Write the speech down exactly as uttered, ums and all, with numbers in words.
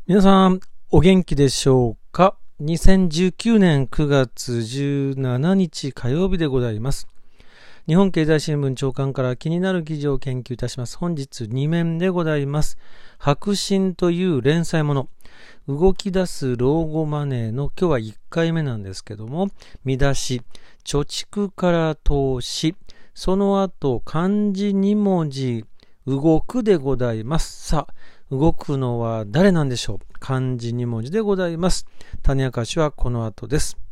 皆さんお元気でしょうか。にせんじゅうきゅうねんくがつじゅうしちにち火曜日でございます。日本経済新聞長官から気になる記事を研究いたします。本日に面でございます。白真という連載もの、動き出す老後マネーの今日はいっかいめなんですけども、見出し、貯蓄から投資、その後漢字に文字、動くでございます。さあ、動くのは誰なんでしょう。漢字に文字でございます。種明かしはこの後です。